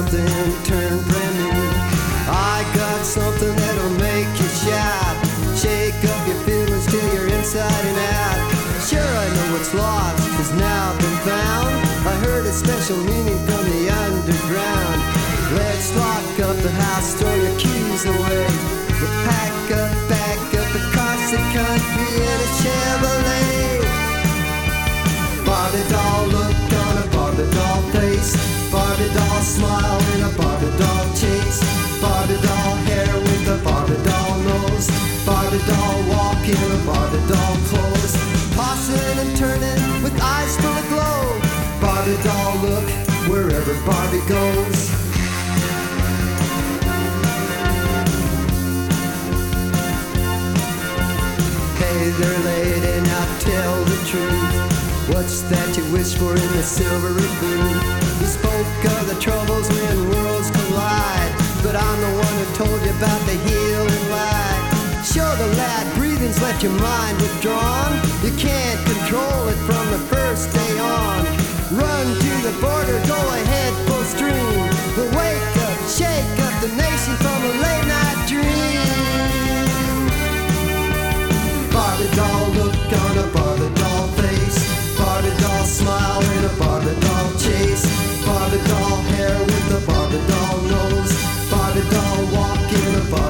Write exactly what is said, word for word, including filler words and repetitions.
something turned brand new. I got something that'll make you shout, shake up your feelings till you're inside and out. Sure, I know it's lost, it's now been found. I heard a special meaning from the underground. Let's lock up the house, throw your keys away. We'll pack up, back up across the country in a Chevrolet. Barbie doll look on a Barbie doll face, Barbie doll smile in a Barbie doll chase, Barbie doll hair with a Barbie doll nose, Barbie doll walk in a Barbie doll clothes, tossing and turning with eyes full of glow. Barbie doll look wherever Barbie goes. Hey there lady, now tell the truth. What's that you wish for in the silvery booth? You spoke of the troubles when worlds collide, but I'm the one who told you about the healing light. Show the lad breathing's left your mind withdrawn. You can't control it from the first day on. Run to the border, go ahead full stream. But wake up, shake up the nation from a late night dream. Barbie doll look on a Barbie doll face, Barbie doll smile in a Barbie doll chase, Barbie doll hair with a Barbie doll nose, Barbie doll walk in a Barbie